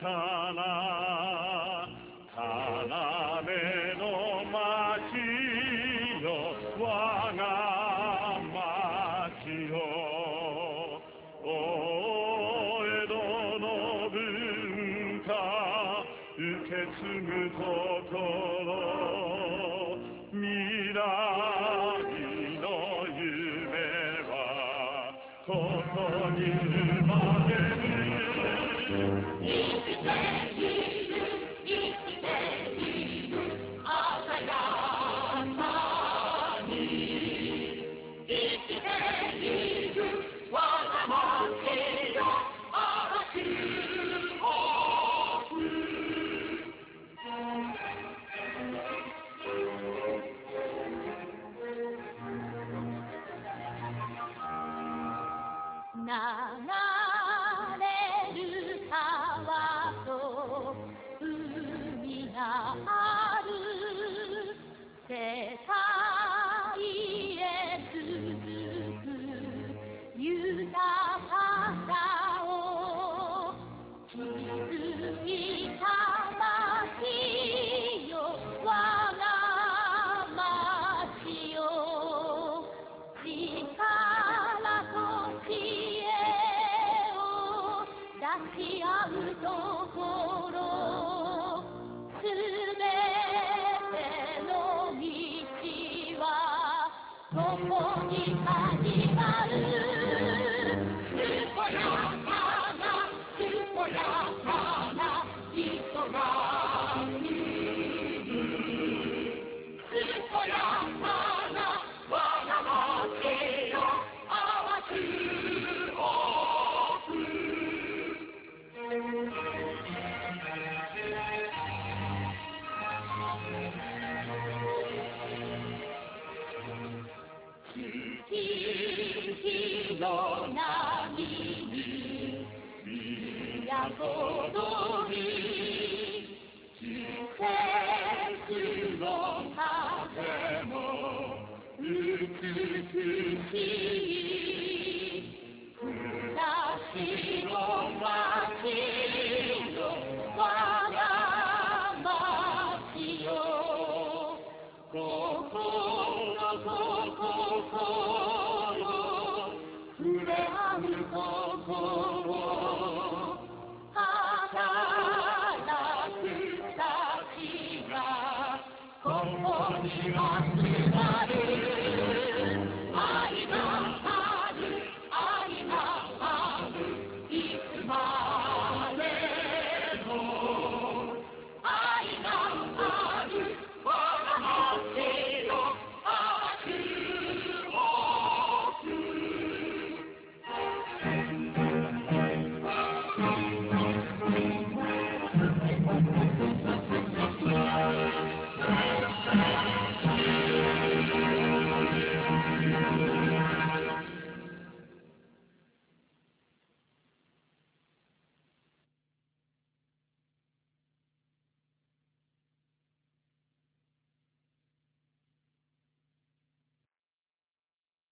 かな要の町よ我が町よ江戸の文化受け継ぐところ未来の夢はここに生まれる生きている生きている鮮やかに生きている我が町よ嵐を吹く流れる川と海がある世界へ続く豊かさを築いた街よ我が街よ力と知恵を出し合うところすべての道はここに始まる健やかな健やかな人がいる健やかな我が町よ嵐を吹く月の波に都り季節の風も美しい暮らしの街よ我が街よ心触れ合うところ働くたちがここにあ